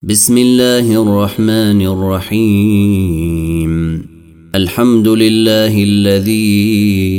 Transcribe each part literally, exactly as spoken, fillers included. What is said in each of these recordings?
بسم الله الرحمن الرحيم. الحمد لله الذي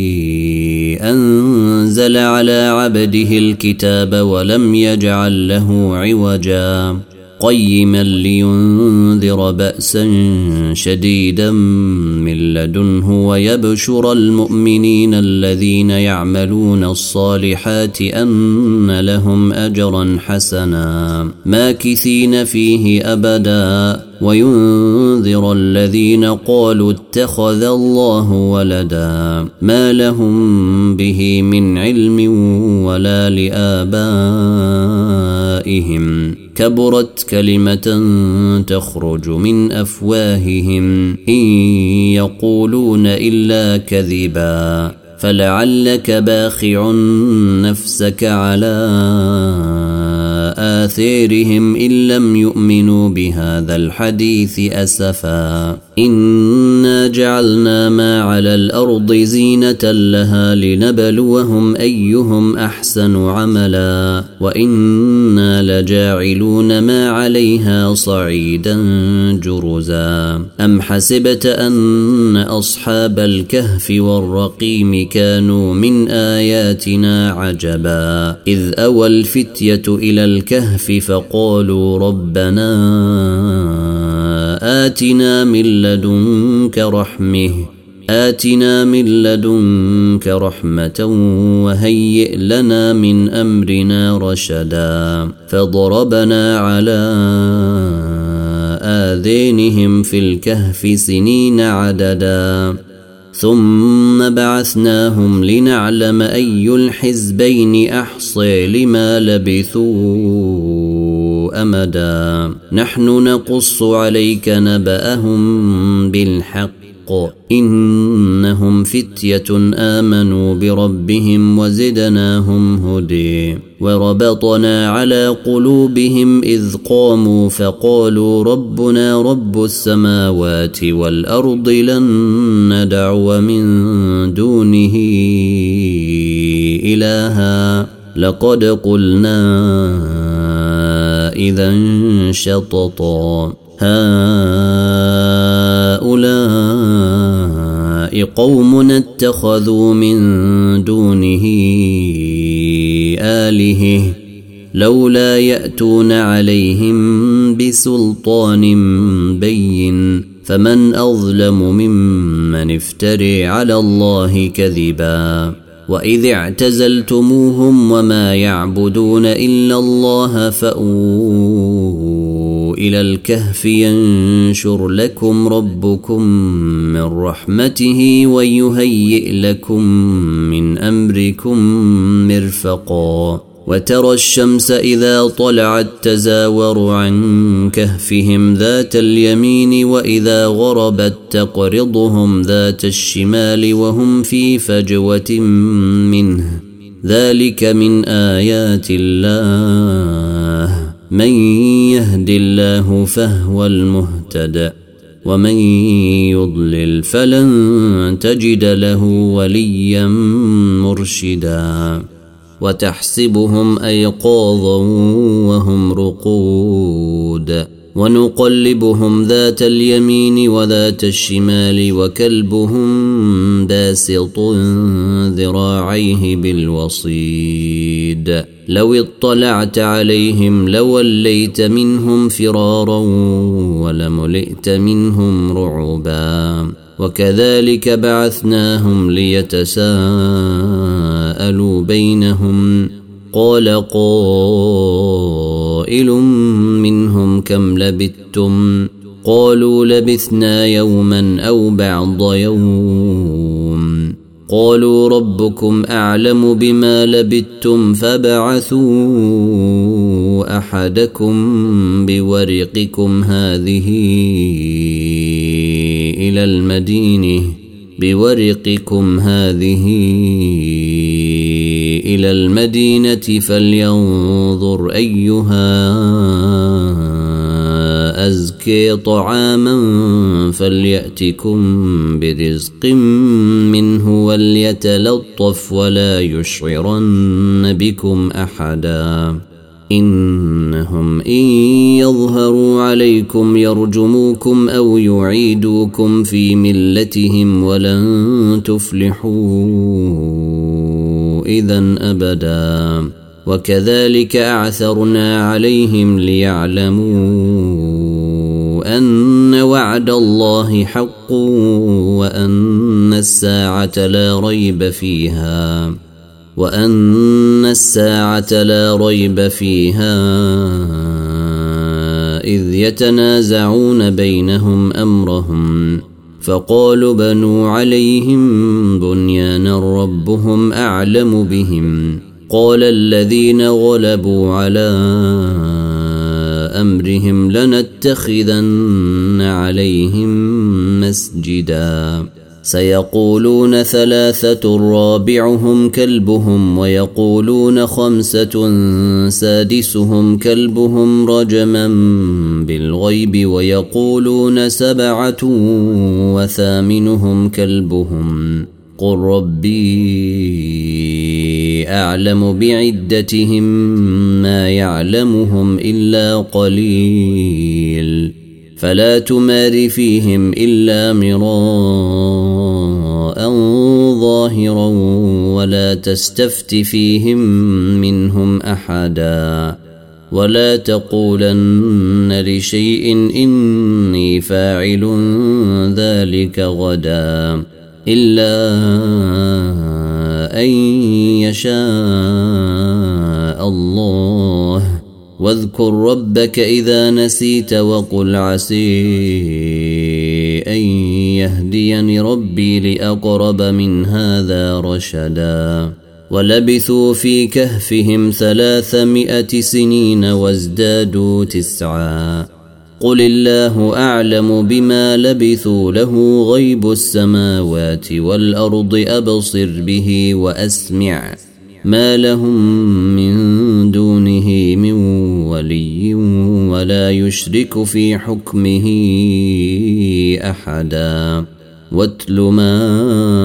أنزل على عبده الكتاب ولم يجعل له عوجا قيما لينذر بأسا شديدا من لدنه ويبشر المؤمنين الذين يعملون الصالحات أن لهم أجرا حسنا ماكثين فيه أبدا وينذر الذين قالوا اتخذ الله ولدا ما لهم به من علم ولا لآبائهم كبرت كلمة تخرج من أفواههم إن يقولون إلا كذبا فلعلك باخع نفسك على آثارهم إن لم يؤمنوا بهذا الحديث أسفا إنا جعلنا ما على الأرض زينة لها لنبلوهم أيهم أحسن عملا وإنا لجاعلون ما عليها صعيدا جرزا أم حسبت أن أصحاب الكهف والرقيم كانوا من آياتنا عجبا إذ أوى الفتية إلى الكهف فقالوا ربنا آتنا من لدنك رحمة آتنا من لدنك رحمة وهيئ لنا من أمرنا رشدا فضربنا على آذانهم في الكهف سنين عددا ثم بعثناهم لنعلم أي الحزبين أحصى لما لبثوا أمدا نحن نقص عليك نبأهم بالحق إنهم فتية آمنوا بربهم وزدناهم هدى وربطنا على قلوبهم إذ قاموا فقالوا ربنا رب السماوات والأرض لن ندعو من دونه إلها لقد قلنا إذا شططا هؤلاء قومنا اتخذوا من دونه آلهة لولا يأتون عليهم بسلطان بين فمن أظلم ممن افتري على الله كذبا وإذ اعتزلتموهم وما يعبدون إلا الله فأووا إلى الكهف ينشر لكم ربكم من رحمته ويهيئ لكم من أمركم مرفقا وترى الشمس إذا طلعت تزاور عن كهفهم ذات اليمين وإذا غربت تقرضهم ذات الشمال وهم في فجوة منه ذلك من آيات الله من يهد الله فهو المهتد ومن يضلل فلن تجد له وليا مرشدا وتحسبهم أيقاظا وهم رقود ونقلبهم ذات اليمين وذات الشمال وكلبهم باسط ذراعيه بالوصيد لو اطلعت عليهم لوليت منهم فرارا ولملئت منهم رعبا وكذلك بعثناهم ليتساءلوا بينهم قال قائل منهم كم لبثتم قالوا لبثنا يوما أو بعض يوم قالوا ربكم أعلم بما لبثتم فبعثوا أحدكم بورقكم هذه إلى المدينة بورقكم هذه إلى المدينة فلينظر أيها أزكي طعاما فليأتكم برزق منه وليتلطف ولا يشعرن بكم أحدا إن بينهم إن يظهروا عليكم يرجموكم أو يعيدوكم في ملتهم ولن تفلحوا إذن أبدا وكذلك أعثرنا عليهم ليعلموا أن وعد الله حق وأن الساعة لا ريب فيها وأن الساعة لا ريب فيها إذ يتنازعون بينهم أمرهم فقالوا بنوا عليهم بنيانا ربهم أعلم بهم قال الذين غلبوا على أمرهم لنتخذن عليهم مسجدا سيقولون ثلاثة رابعهم كلبهم ويقولون خمسة سادسهم كلبهم رجما بالغيب ويقولون سبعة وثامنهم كلبهم قل ربي أعلم بعدتهم ما يعلمهم إلا قليل فلا تمار فيهم إلا مراء ظاهرا ولا تستفت فيهم منهم أحدا ولا تقولن لشيء إني فاعل ذلك غدا إلا أن يشاء الله واذكر ربك إذا نسيت وقل عسي أن يهديني ربي لأقرب من هذا رشدا ولبثوا في كهفهم ثلاثمائة سنين وازدادوا تسعا قل الله أعلم بما لبثوا له غيب السماوات والأرض أبصر به وأسمع ما لهم من دونه من ولي ولا يشرك في حكمه أحدا واتل ما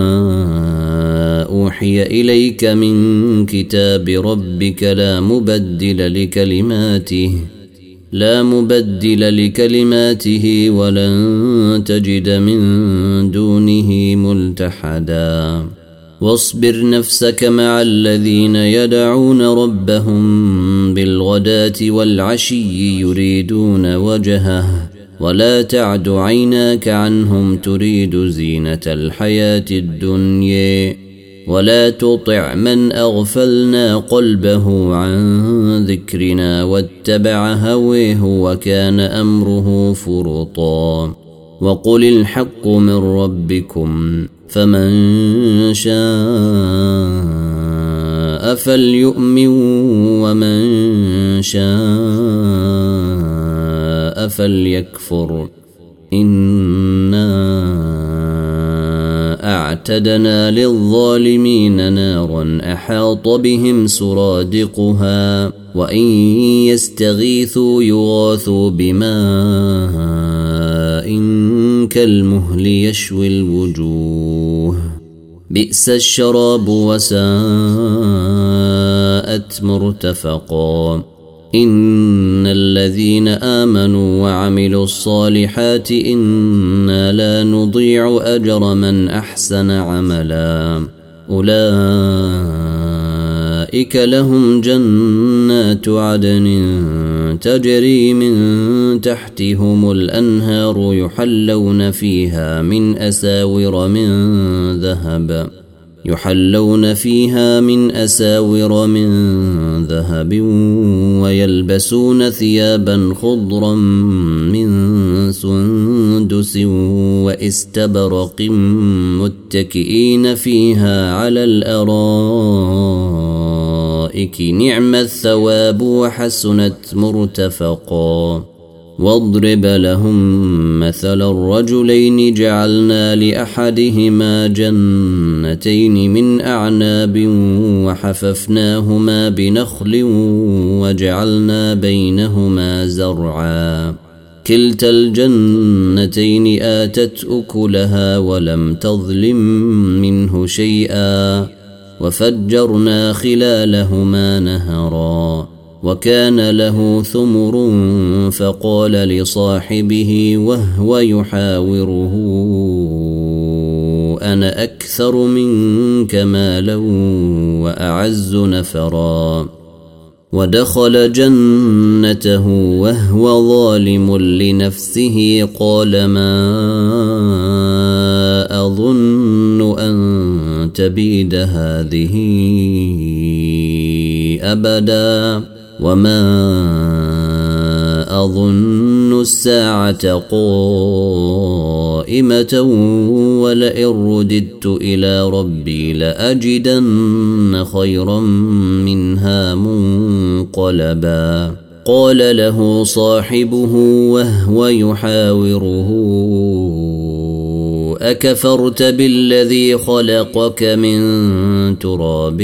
أوحي إليك من كتاب ربك لا مبدل لكلماته لا مبدل لكلماته ولن تجد من دونه ملتحدا واصبر نفسك مع الذين يدعون ربهم بالغداة والعشي يريدون وجهه ولا تعد عيناك عنهم تريد زينة الحياة الدنيا ولا تطع من أغفلنا قلبه عن ذكرنا واتبع هويه وكان أمره فرطا وقل الحق من ربكم فمن شاء فليؤمن ومن شاء فليكفر إنا أعتدنا للظالمين نارا أحاط بهم سرادقها وإن يستغيثوا يغاثوا بماء كالمهل يشوي الوجوه بئس الشراب وساءت مرتفقا إن الذين آمنوا وعملوا الصالحات إنا لا نضيع أجر من أحسن عملا أولئك لهم جنات عدن تجري من تحتهم الأنهار يحلون فيها من أساور من ذهب يحلون فيها من أساور من ذهب ويلبسون ثيابا خضرا من سندس واستبرق متكئين فيها على الأرائك نعم الثواب وحسنت مرتفقا واضرب لهم مثل الرجلين جعلنا لأحدهما جنتين من أعناب وحففناهما بنخل وجعلنا بينهما زرعا كلتا الجنتين آتت أكلها ولم تظلم منه شيئا وفجرنا خلالهما نهرا وكان له ثمر فقال لصاحبه وهو يحاوره أنا أكثر منك مالا وأعز نفرا ودخل جنته وهو ظالم لنفسه قال ما أظن أن تبيد هذه أبدا وما أظن الساعة قائمة ولئن رددت إلى ربي لأجدن خيرا منها منقلبا قال له صاحبه وهو يحاوره أكفرت بالذي خلقك من تراب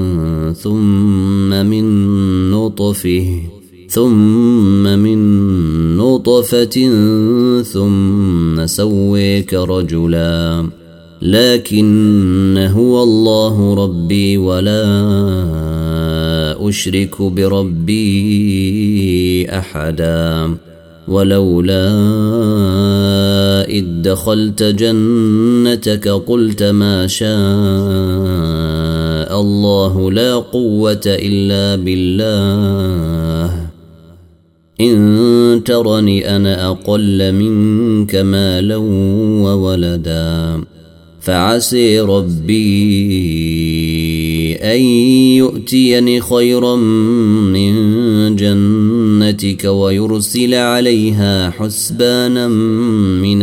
ثم من نطفه ثم من نطفة ثم سويك رجلا لكن هو الله ربي ولا أشرك بربي أحدا ولولا إذ دخلت جنتك قلت ما شاء الله لا قوة إلا بالله إن ترني أنا أقل منك مالا وولدا فعسي ربي أن يؤتيني خيرا من جنتك ويرسل عليها حسبانا من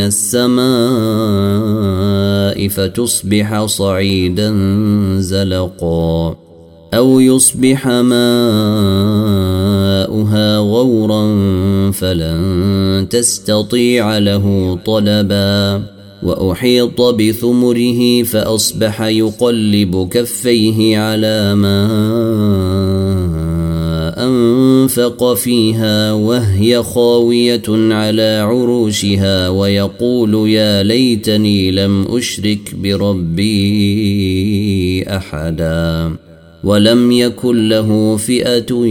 السماء فتصبح صعيدا زلقا أو يصبح ماؤها غورا فلن تستطيع له طلبا وأحيط بثمره فأصبح يقلب كفيه على ما أنفق فيها وهي خاوية على عروشها ويقول يا ليتني لم أشرك بربي أحدا ولم يكن له فئة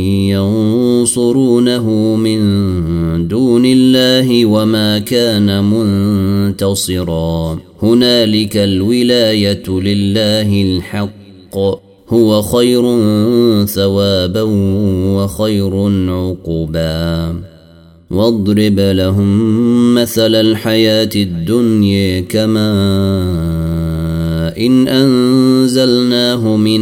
ينصرونه من دون الله وما كان منتصرا هنالك الولاية لله الحق هو خير ثوابا وخير عقبا واضرب لهم مثل الحياة الدنيا كماء إن أنزلناه من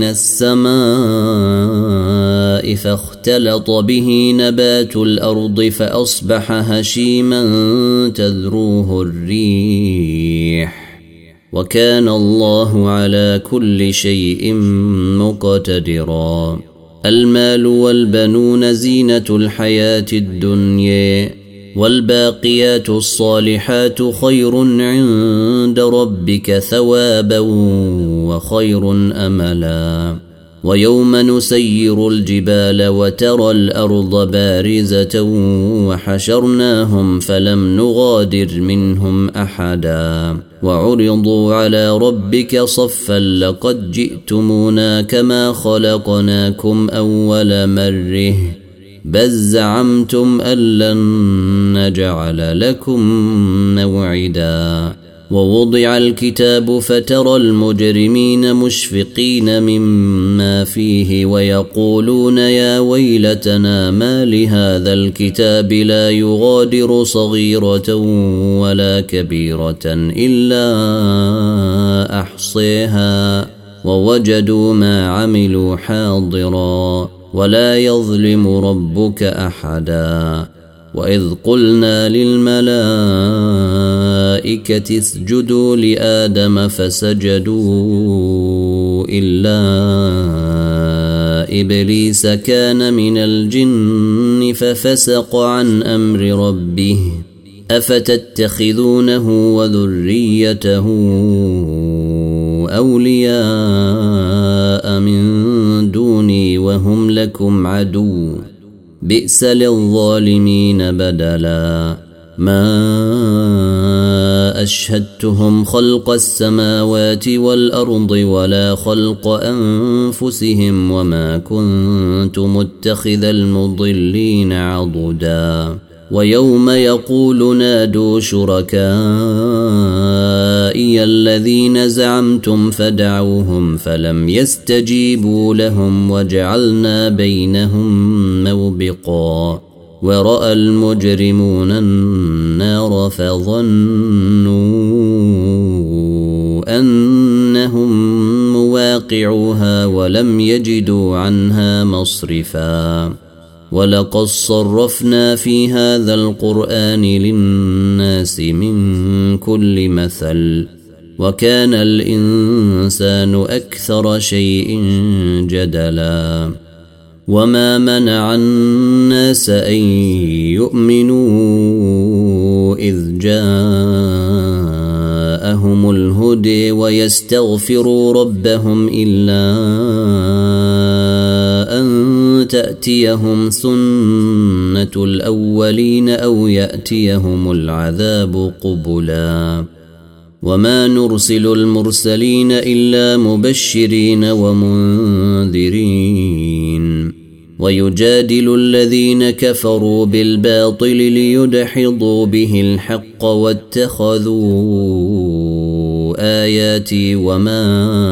السماء فاختلط به نبات الأرض فأصبح هشيما تذروه الريح وكان الله على كل شيء مقتدرا المال والبنون زينة الحياة الدنيا والباقيات الصالحات خير عند ربك ثوابا وخير أملا ويوم نسير الجبال وترى الأرض بارزة وحشرناهم فلم نغادر منهم أحدا وعرضوا على ربك صفا لقد جئتمونا كما خلقناكم أول مرة بل زعمتم أن لن نجعل لكم موعدا ووضع الكتاب فترى المجرمين مشفقين مما فيه ويقولون يا ويلتنا ما لهذا الكتاب لا يغادر صغيرة ولا كبيرة إلا أحصيها ووجدوا ما عملوا حاضرا ولا يظلم ربك أحدا وإذ قلنا للملائكة اسجدوا لآدم فسجدوا إلا إبليس كان من الجن ففسق عن أمر ربه أفتتخذونه وذريته أولياء من دوني وهم لكم عدو بئس للظالمين بدلا ما أشهدتهم خلق السماوات والأرض ولا خلق أنفسهم وما كنت متخذ المضلين عضدا ويوم يقول نادوا شركائي الذين زعمتم فدعوهم فلم يستجيبوا لهم وجعلنا بينهم موبقا ورأى المجرمون النار فظنوا أنهم مواقعوها ولم يجدوا عنها مصرفا ولقد صرفنا في هذا القرآن للناس من كل مثل وكان الإنسان أكثر شيء جدلا وما منع الناس أن يؤمنوا إذ جاءهم الهدى ويستغفروا ربهم إلا أن تأتيهم سنة الأولين أو يأتيهم العذاب قبلا وما نرسل المرسلين إلا مبشرين ومنذرين ويجادل الذين كفروا بالباطل ليدحضوا به الحق واتخذوا آياتي وما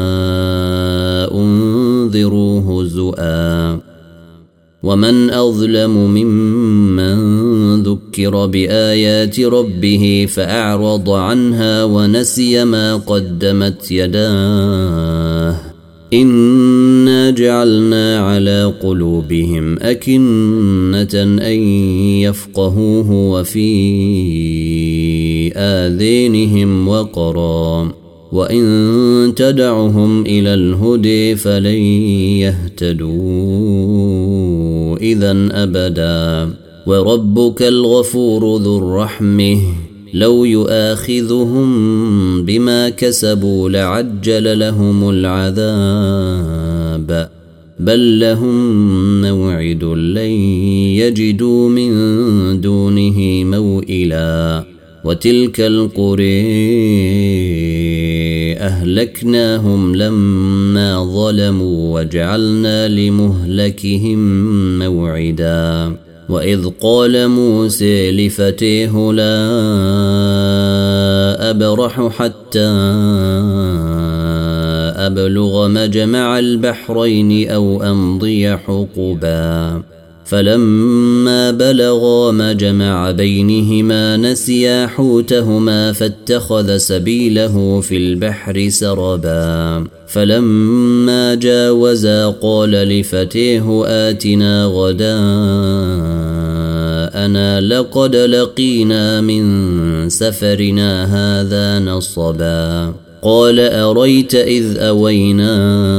أنذروا هزؤا ومن أظلم ممن ذكر بآيات ربه فأعرض عنها ونسي ما قدمت يداه إنا جعلنا على قلوبهم أكنة أن يفقهوه وفي آذانهم وقرا وإن تدعهم إلى الهدى فلن يهتدوا إذن أبدا وربك الغفور ذو الرحمة لو يؤاخذهم بما كسبوا لعجل لهم العذاب بل لهم موعد لن يجدوا من دونه موئلا وتلك القرى أهلكناهم لما ظلموا وجعلنا لمهلكهم موعدا وإذ قال موسى لفتيه لا أبرح حتى أبلغ مجمع البحرين أو أمضي حقبا فلما بلغا مجمع بينهما نسيا حوتهما فاتخذ سبيله في البحر سربا فلما جاوزا قال لفتيه آتنا غداءنا لقد لقينا من سفرنا هذا نصبا قال أريت إذ أوينا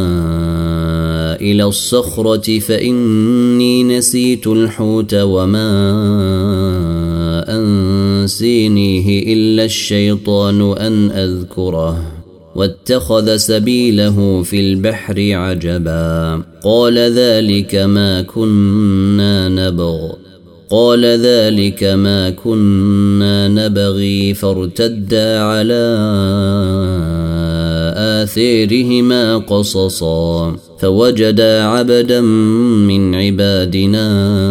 إلى الصخرة فإني نسيت الحوت وما أنسينيه إلا الشيطان أن أذكره واتخذ سبيله في البحر عجبا قال ذلك ما كنا نبغ قال ذلك ما كنا نبغي فارتدا على آثارهما قصصا فوجدا عبدا من عبادنا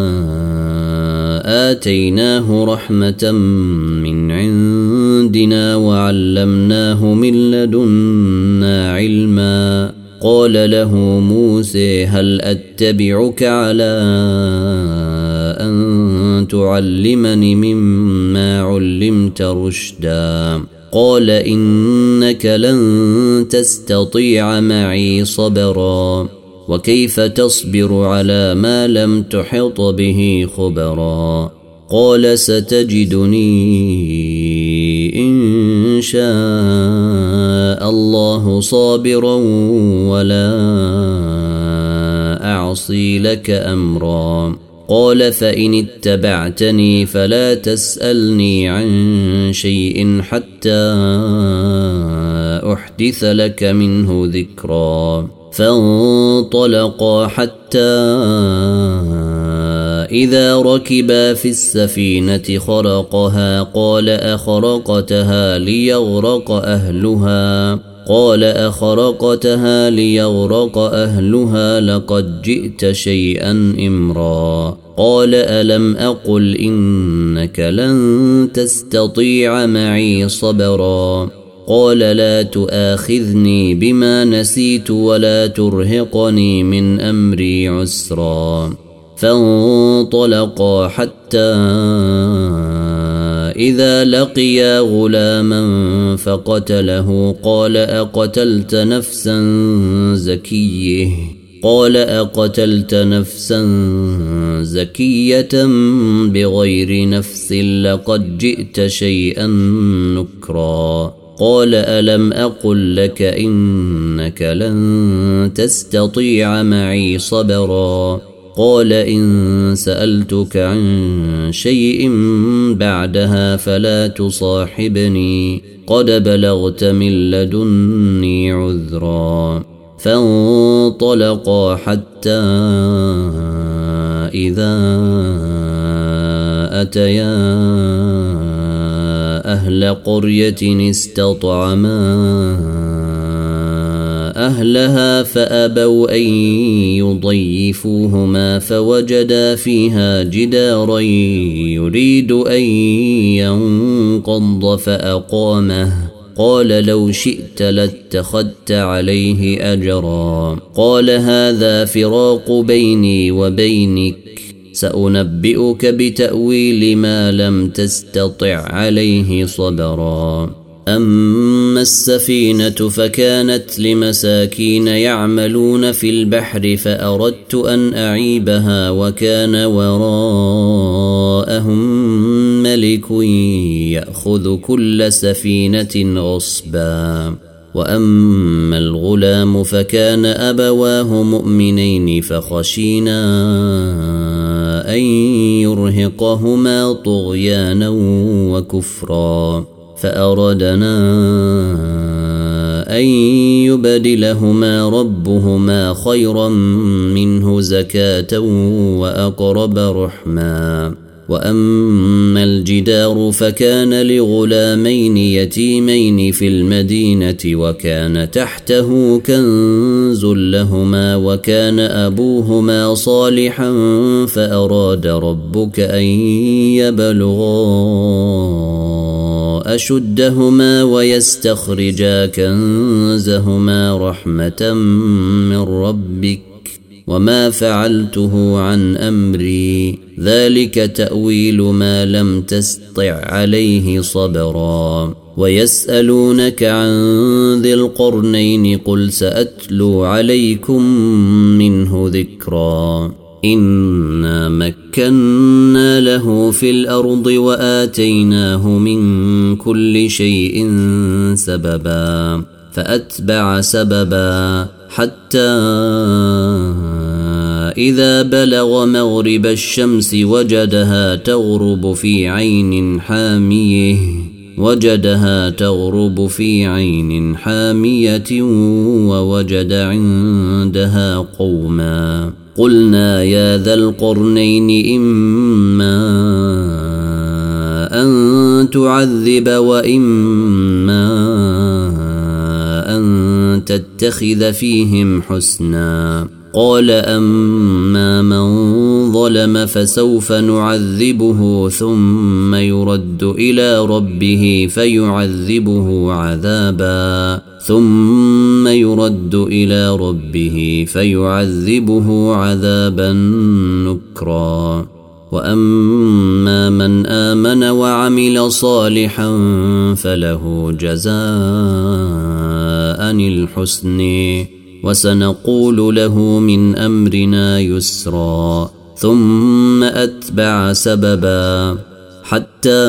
آتيناه رحمة من عندنا وعلمناه من لدنا علما قال له موسى هل أتبعك على أن تعلمني مما علمت رشدا قال إنك لن تستطيع معي صبرا وكيف تصبر على ما لم تحط به خبرا قال ستجدني إن شاء الله صابرا ولا أعصي لك أمرا قال فإن اتبعتني فلا تسألني عن شيء حتى أحدث لك منه ذكرا فانطلقا حتى إذا ركبا في السفينة خرقها قال أخرقتها ليغرق أهلها قال أخرقتها ليغرق أهلها لقد جئت شيئا إمرا قال ألم أقل إنك لن تستطيع معي صبرا قال لا تؤاخذني بما نسيت ولا ترهقني من أمري عسرا فانطلقا حتى إذا لقيا غلاما فقتله قال أقتلت نفسا زكيه قال أقتلت نفسا زكية بغير نفس لقد جئت شيئا نكرا قال ألم أقل لك إنك لن تستطيع معي صبرا قال إن سألتك عن شيء بعدها فلا تصاحبني قد بلغت من لدني عذرا فانطلقا حتى إذا أتيا أهل قرية استطعما أهلها فأبوا أن يضيفوهما فوجدا فيها جدارا يريد أن ينقض فأقامه قال لو شئت لاتخذت عليه أجرا قال هذا فراق بيني وبينك سأنبئك بتأويل ما لم تستطع عليه صبرا أما السفينة فكانت لمساكين يعملون في البحر فأردت أن أعيبها وكان وراءهم ملك يأخذ كل سفينة غصبا وأما الغلام فكان أبواه مؤمنين فخشينا أن يرهقهما طغيانا وكفرا فأردنا أن يبدلهما ربهما خيرا منه زكاة وأقرب رحما وأما الجدار فكان لغلامين يتيمين في المدينة وكان تحته كنز لهما وكان أبوهما صالحا فأراد ربك أن يبلغا أشدهما ويستخرجا كنزهما رحمة من ربك وما فعلته عن أمري ذلك تأويل ما لم تستطع عليه صبرا ويسألونك عن ذي القرنين قل سأتلو عليكم منه ذكرا إنا مكنا له في الأرض وآتيناه من كل شيء سببا فأتبع سببا حتى إذا بلغ مغرب الشمس وجدها تغرب في عين حامية وجدها تغرب في عين حامية ووجد عندها قوما قلنا يا ذا القرنين إما أن تعذب وإما أن تتخذ فيهم حسنا قال أما من ظلم فسوف نعذبه ثم يرد إلى ربه فيعذبه عذابا ثم يرد إلى ربه فيعذبه عذابا نكرا وأما من آمن وعمل صالحا فله جزاء الحسن وسنقول له من أمرنا يسرا ثم أتبع سببا حتى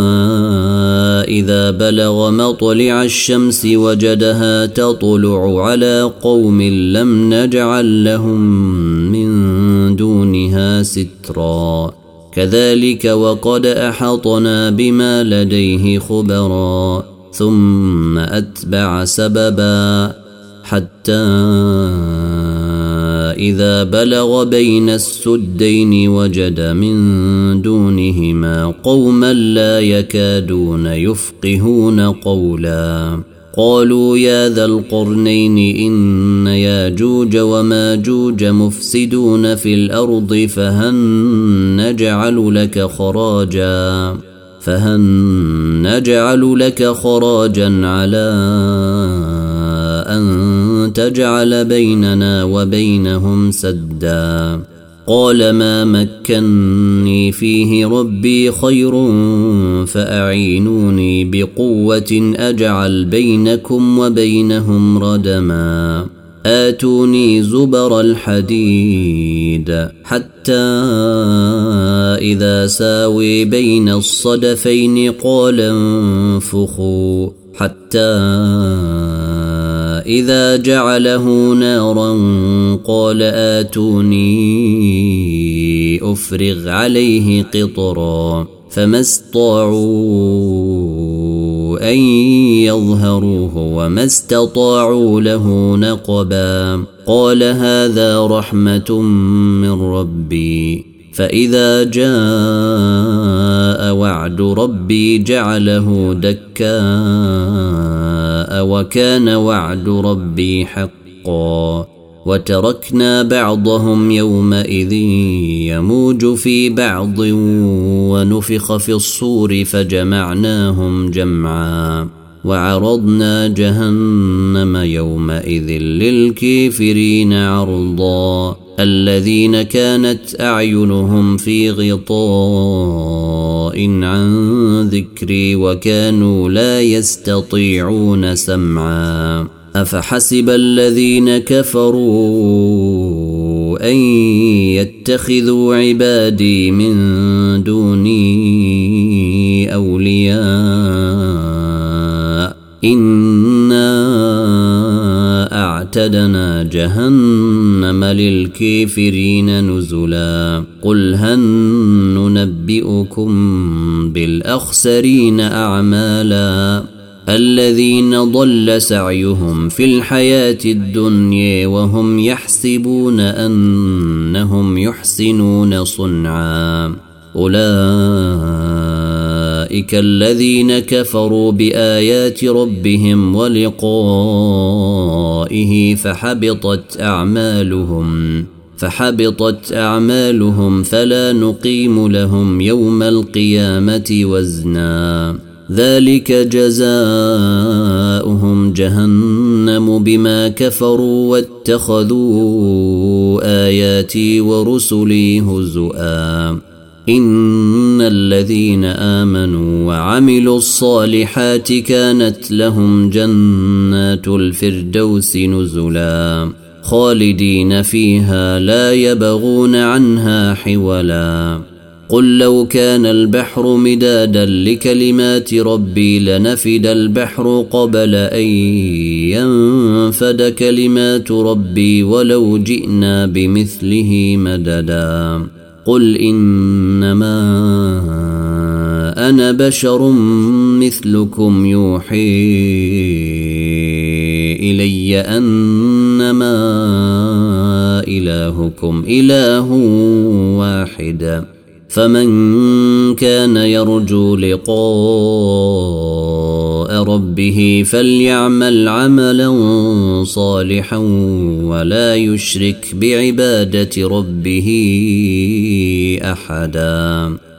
إذا بلغ مطلع الشمس وجدها تطلع على قوم لم نجعل لهم من دونها سترا كذلك وقد أحطنا بما لديه خبرا ثم أتبع سببا حتى إذا بلغ بين السدين وجد من دونهما قوما لا يكادون يفقهون قولا قالوا يا ذا القرنين إن ياجوج وماجوج مفسدون في الأرض فهل نجعل لك خراجا فهل نجعل لك خراجا على أن تجعل بيننا وبينهم سدا قال ما مكني فيه ربي خير فأعينوني بقوة أجعل بينكم وبينهم ردما آتوني زبر الحديد حتى إذا ساوي بين الصدفين قال انفخوا حتى إذا جعله نارا قال آتوني أفرغ عليه قطرا فما استطاعوا أن يظهروه وما استطاعوا له نقبا قال هذا رحمة من ربي فإذا جاء وعد ربي جعله دكاء وكان وعد ربي حقا وتركنا بعضهم يومئذ يموج في بعض ونفخ في الصور فجمعناهم جمعا وعرضنا جهنم يومئذ للكافرين عرضا الذين كانت أعينهم في غطاء عن ذكري وكانوا لا يستطيعون سمعا أفحسب الذين كفروا أن يتخذوا عبادي من دوني أولياء إنا أعتدنا جهنم للكافرين نزلا قل هل ننبئكم بالأخسرين أعمالا الذين ضل سعيهم في الحياة الدنيا وهم يحسبون أنهم يحسنون صنعا أولئك الذين كفروا بآيات ربهم ولقائه فحبطت أعمالهم فحبطت أعمالهم فلا نقيم لهم يوم القيامة وزنا ذلك جزاؤهم جهنم بما كفروا واتخذوا آياتي ورسلي هزؤا إن الذين آمنوا وعملوا الصالحات كانت لهم جنات الفردوس نزلا خالدين فيها لا يبغون عنها حولا قل لو كان البحر مدادا لكلمات ربي لنفد البحر قبل أن ينفد كلمات ربي ولو جئنا بمثله مددا قل إنما أنا بشر مثلكم يوحي إلي أنما إلهكم إله واحد فمن كان يرجو لقاء ربه فليعمل عملا صالحا ولا يشرك بعبادة ربه أحدا